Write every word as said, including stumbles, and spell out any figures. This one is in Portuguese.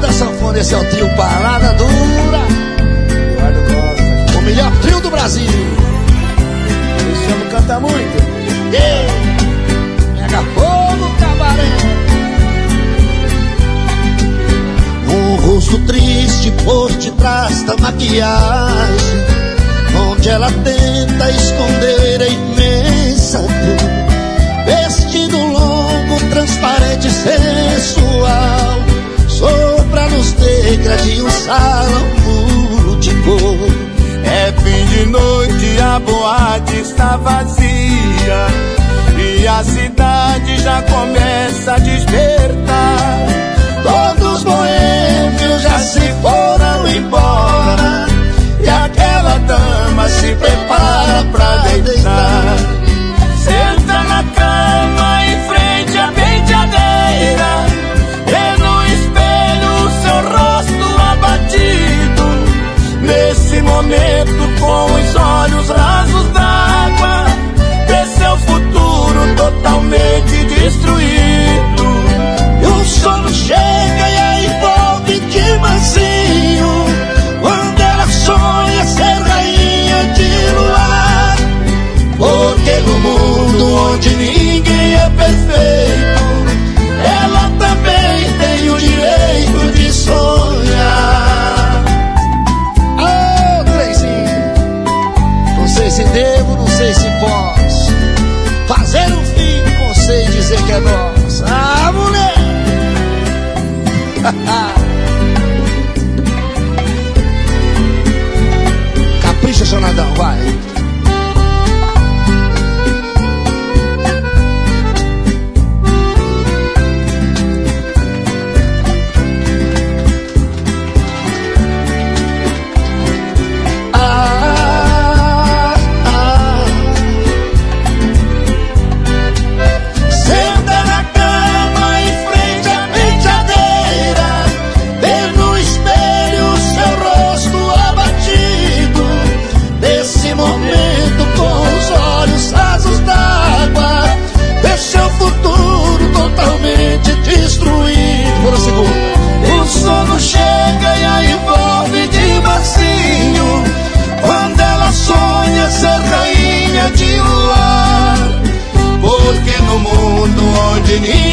da sanfona, esse é o trio Parada Dura. Eduardo Costa, o melhor trio do Brasil. Esse homem canta muito. Ei, pega fogo, cabaré. Um rosto triste por detrás da maquiagem, onde ela tenta esconder a imensa dor. Vestido longo, transparente, sensual, sopra-nos negra de um salão puro de cor. É fim de noite, a boate está vazia e a cidade já começa a despertar. Todos os boêmios já se foram embora e aquela dama se prepara pra deitar. Senta na cama em frente à penteadeira, vê no espelho o seu rosto abatido. Nesse momento, com os olhos rasos d'água, vê seu futuro totalmente destruído. E o sono chega e a envolve de mansinho, quando ela sonha ser rainha de luar. Porque no mundo onde ninguém é perfeito, ela também tem o direito de sonhar. Ô, Treyzinho, não sei se devo, não sei se posso fazer um filho com você e dizer que é nossa. Ah, mulher! Capricha, seu Nadão, vai. O sono chega e a envolve de mansinho, quando ela sonha ser rainha de luar. Porque no mundo onde ninguém